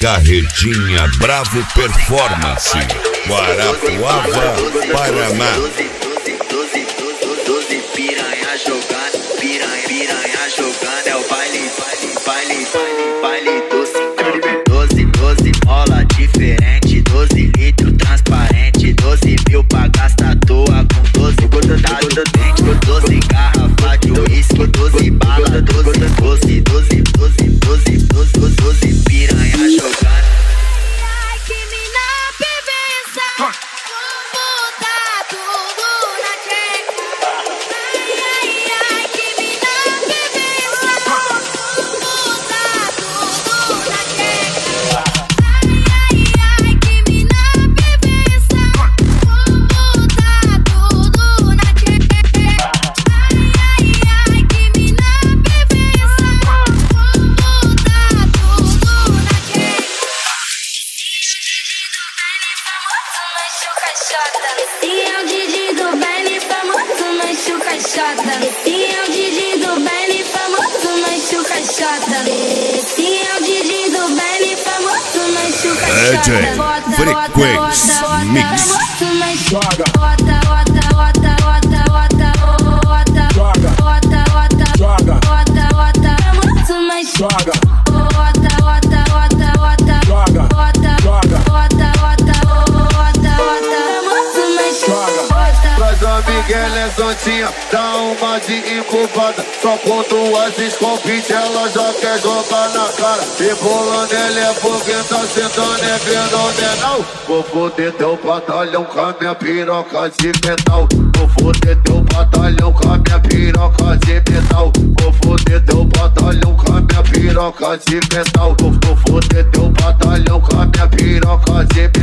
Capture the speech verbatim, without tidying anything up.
Carretinha Bravo Performance, Guarapuava, Paraná. doze piranha jogando, piranha, piranha jogando, é o baile, baile, baile, baile, baile doce. doze, doze mola diferente, doze litros transparente, doze mil pra gastar à toa com doze gotas do dente, doze garrafa de uísque, doze bala, doze, doze, doze, doze, doze, doze, doze piranha jogando. Ai, que mina perversa, vou botar tudo na queca. Ai, ai, ai, que mina perversa, vou botar tudo na queca. Ai, ai, ai, que mina perversa, vou botar tudo na queca. Ai, ai, ai, que mina perversa, vou botar tudo na queca. Esse é o Didi do baile famoso, Mancho Caixota. Esse é o Didi do baile famoso, Mancho Caixota. Esse é o Didi do baile famoso, Mancho Caixota. D J Frequência Mix. Bota, bota, bota, bota, bota, bota, bota, bota, bota, bota, bota, famoso, Mancho. Bota, bota, bota, bota, bota, bota, bota, bota, bota, famoso, Mancho. Traz a Miguel é santinha, dá uma de incubada. Só com duas escopinhas ela já quer jogar na cara. Rebolando ele é porque tá sentando é fenomenal. Vou foder teu batalhão com a minha piroca de metal. Vou foder teu batalhão com a minha piroca de metal. Vou foder teu batalhão com a minha piroca de metal. Vou foder teu batalhão com a minha piroca de metal.